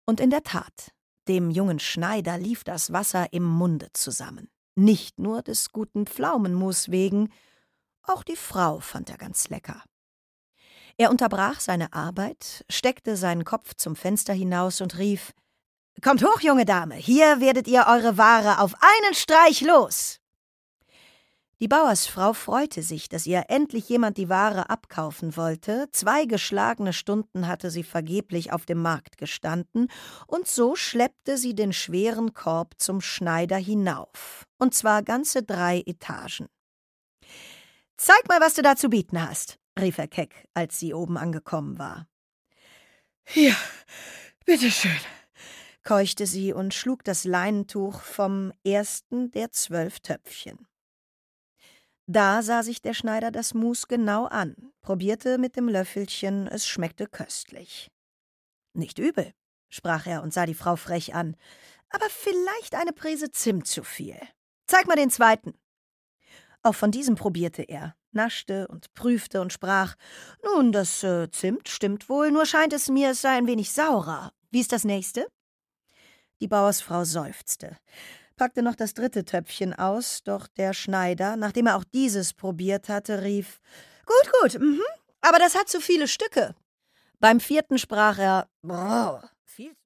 Und in der Tat, dem jungen Schneider lief das Wasser im Munde zusammen. Nicht nur des guten Pflaumenmus wegen, auch die Frau fand er ganz lecker. Er unterbrach seine Arbeit, steckte seinen Kopf zum Fenster hinaus und rief: »Kommt hoch, junge Dame, hier werdet ihr eure Ware auf einen Streich los!« Die Bauersfrau freute sich, dass ihr endlich jemand die Ware abkaufen wollte. 2 geschlagene Stunden hatte sie vergeblich auf dem Markt gestanden, und so schleppte sie den schweren Korb zum Schneider hinauf, und zwar ganze 3 Etagen. »Zeig mal, was du da zu bieten hast«, rief er keck, als sie oben angekommen war. »Hier, bitteschön«, keuchte sie und schlug das Leinentuch vom ersten der 12 Töpfchen. Da sah sich der Schneider das Mus genau an, probierte mit dem Löffelchen, es schmeckte köstlich. »Nicht übel«, sprach er und sah die Frau frech an, »aber vielleicht eine Prise Zimt zu viel. Zeig mal den zweiten.« Auch von diesem probierte er, naschte und prüfte und sprach: »Nun, das Zimt stimmt wohl, nur scheint es mir, es sei ein wenig saurer. Wie ist das nächste?« Die Bauersfrau seufzte, packte noch das 3. Töpfchen aus, doch der Schneider, nachdem er auch dieses probiert hatte, rief: »Gut, aber das hat zu viele Stücke.« Beim 4. sprach er: »Brrr, viel